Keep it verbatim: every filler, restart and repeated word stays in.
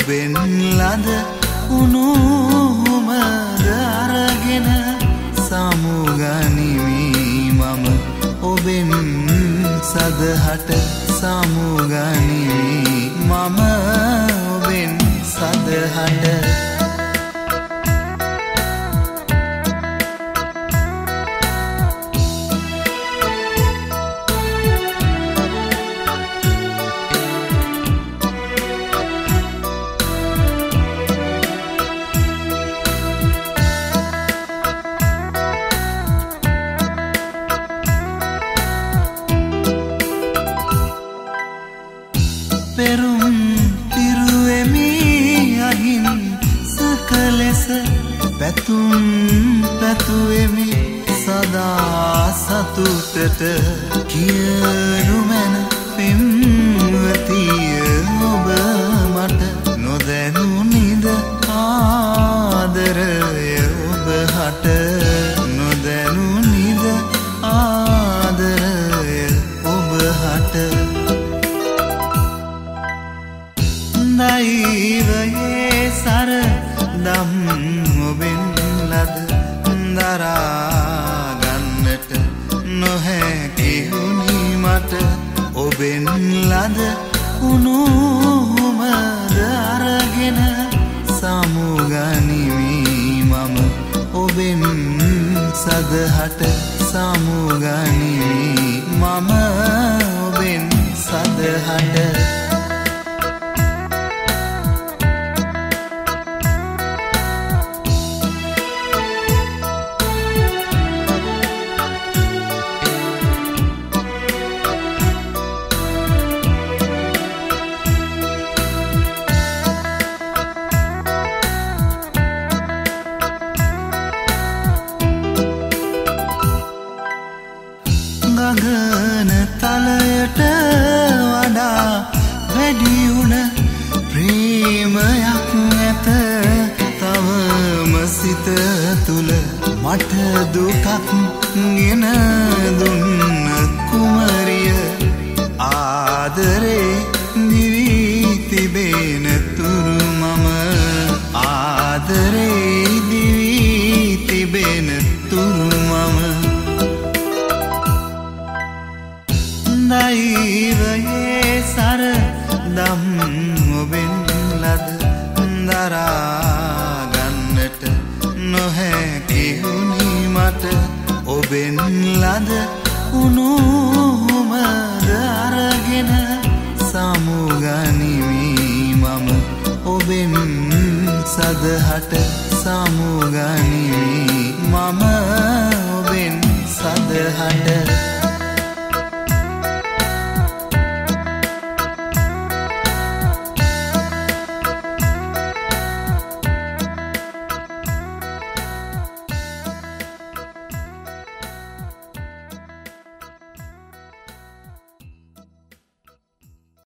ඔබෙන් ලද උණුහුමද අරගෙන සමුගනිමි මම ඔබෙන් සදහට සමුගනිමි මම ඔබෙන් සදහට පෙරුම් පිරුවෙමි අහින් සකලෙස පැතුම් පැතුවෙමි සදා සතුටට කියනු මැන පෙම්වතිය ඔබ මට නොදැනු නිද ආදරය ඔබ හට නොදැනු නිද ආදරය ඔබ හට දෛවයේ සර දම් ඔබෙන් ලද දරාගන්නට නොහැකි වුණි මට ඔබෙන් ලද උණුහුමද අරගෙන සමුගනිමි මම ඔබෙන් සදහට සමුගනිමි මම ඔබෙන් සදහට ගගන තලයට වඩා වැඩි වුණ ප්‍රේමයක් ඇත තවම සිත තුල මට දුකක් ගෙන දුන්න කුමරිය ආදරේ දිවි තිබෙන තුරු මම ආදරේ දිවි තිබෙන තුරු මම දෛවයේ සර දම් ඔබෙන් ලද දරාගන්නට නොහැකි වුණි මට ඔබෙන් ලද උණුහුමද අරගෙන සමුගනිමි මම ඔබෙන් සදහට සමුගනිමි මම ඔබෙන් සදහට